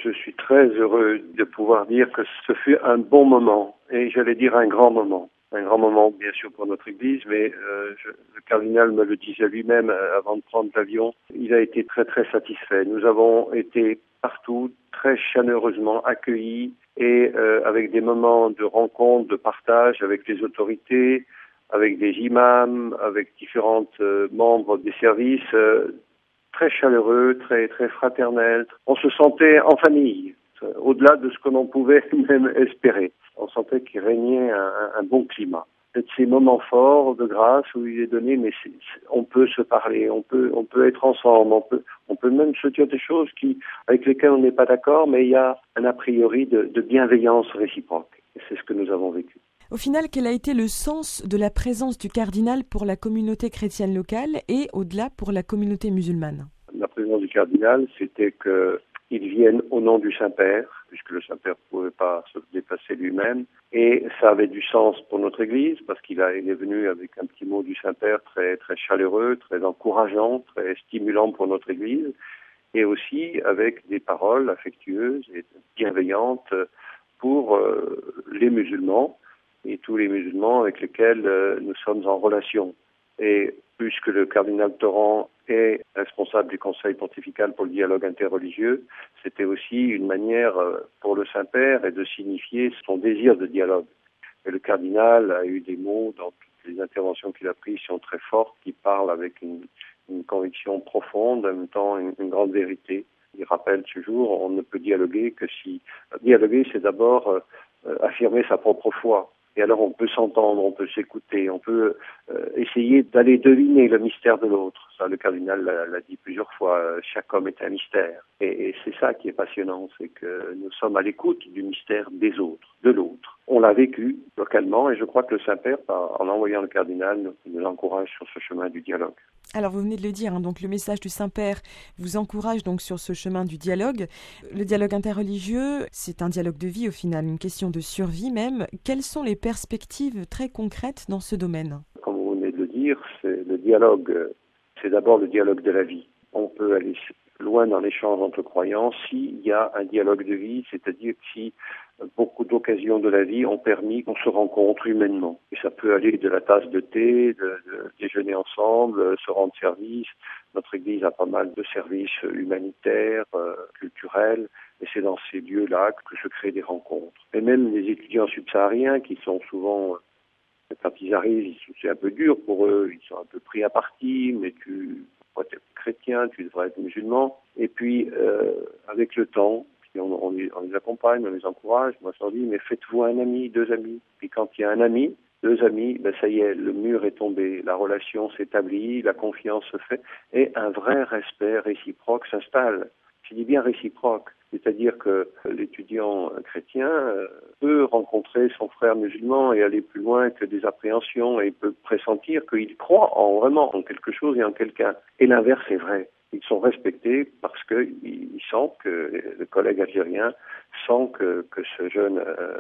Je suis très heureux de pouvoir dire que ce fut un bon moment, et j'allais dire un grand moment. Un grand moment, bien sûr, pour notre Église, mais le cardinal me le disait lui-même avant de prendre l'avion. Il a été très, très satisfait. Nous avons été partout très chaleureusement accueillis et avec des moments de rencontre, de partage avec les autorités, avec des imams, avec différents membres des services, très chaleureux, très, très fraternel. On se sentait en famille, au-delà de ce que l'on pouvait même espérer. On sentait qu'il régnait un bon climat. C'est ces moments forts de grâce où il est donné, mais on peut se parler, on peut être ensemble, on peut même se dire des choses avec lesquelles on n'est pas d'accord, mais il y a un a priori de bienveillance réciproque. Et c'est ce que nous avons vécu. Au final, quel a été le sens de la présence du cardinal pour la communauté chrétienne locale et au-delà pour la communauté musulmane? La présence du cardinal, c'était qu'il vienne au nom du Saint-Père, puisque le Saint-Père ne pouvait pas se déplacer lui-même. Et ça avait du sens pour notre Église, parce qu'il est venu avec un petit mot du Saint-Père très, très chaleureux, très encourageant, très stimulant pour notre Église, et aussi avec des paroles affectueuses et bienveillantes pour les musulmans et tous les musulmans avec lesquels nous sommes en relation. Et puisque le cardinal Torrent est responsable du Conseil pontifical pour le dialogue interreligieux, c'était aussi une manière pour le Saint-Père de signifier son désir de dialogue. Et le cardinal a eu des mots dans toutes les interventions qu'il a prises qui sont très fortes, qui parlent avec une conviction profonde, en même temps une grande vérité. Il rappelle toujours, on ne peut dialoguer que si... Dialoguer, c'est d'abord affirmer sa propre foi. Et alors on peut s'entendre, on peut s'écouter, on peut essayer d'aller deviner le mystère de l'autre. Ça, le cardinal l'a dit plusieurs fois, chaque homme est un mystère. Et c'est ça qui est passionnant, c'est que nous sommes à l'écoute du mystère des autres, de l'autre. On l'a vécu localement et je crois que le Saint-Père, en envoyant le cardinal, nous encourage sur ce chemin du dialogue. Alors vous venez de le dire, donc le message du Saint-Père vous encourage donc sur ce chemin du dialogue. Le dialogue interreligieux, c'est un dialogue de vie au final, une question de survie même. Quelles sont les perspectives très concrètes dans ce domaine? Comme vous venez de le dire, le dialogue, c'est d'abord le dialogue de la vie. On peut aller loin dans l'échange entre croyants s'il y a un dialogue de vie, c'est-à-dire si beaucoup d'occasions de la vie ont permis qu'on se rencontre humainement. Et ça peut aller de la tasse de thé, de déjeuner ensemble, se rendre service. Notre Église a pas mal de services humanitaires, culturels, et c'est dans ces lieux-là que se créent des rencontres. Et même les étudiants subsahariens qui sont souvent... Quand ils arrivent, c'est un peu dur pour eux, ils sont un peu pris à partie, mais tu dois être chrétien, tu devrais être musulman. Et puis, avec le temps, on les accompagne, on les encourage. Moi, je leur dis, mais faites-vous un ami, deux amis. Puis quand il y a un ami, deux amis, ben ça y est, le mur est tombé, la relation s'établit, la confiance se fait, et un vrai respect réciproque s'installe. Je dis bien réciproque, c'est-à-dire que l'étudiant chrétien peut rencontrer son frère musulman et aller plus loin que des appréhensions et peut pressentir qu'il croit vraiment en quelque chose et en quelqu'un. Et l'inverse est vrai. Ils sont respectés parce qu'ils sentent que le collègue algérien sent que ce jeune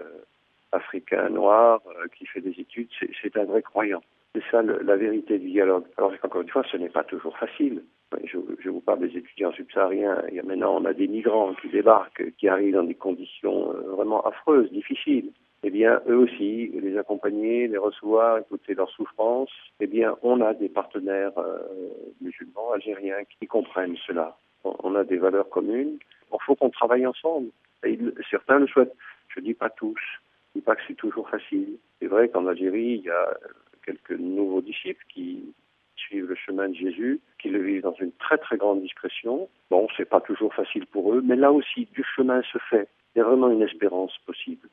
africain noir qui fait des études, c'est un vrai croyant. C'est ça la vérité du dialogue. Alors encore une fois, ce n'est pas toujours facile. Je vous parle des étudiants subsahariens. Maintenant, on a des migrants qui débarquent, qui arrivent dans des conditions vraiment affreuses, difficiles. Eh bien, eux aussi, les accompagner, les recevoir, écouter leurs souffrances. Eh bien, on a des partenaires musulmans, algériens, qui comprennent cela. On a des valeurs communes. Il faut qu'on travaille ensemble. Et certains le souhaitent. Je ne dis pas tous. Je ne dis pas que c'est toujours facile. C'est vrai qu'en Algérie, il y a quelques nouveaux disciples qui suivent le chemin de Jésus, qui le vivent dans une très très grande discrétion. Bon, c'est pas toujours facile pour eux, mais là aussi, du chemin se fait. Il y a vraiment une espérance possible.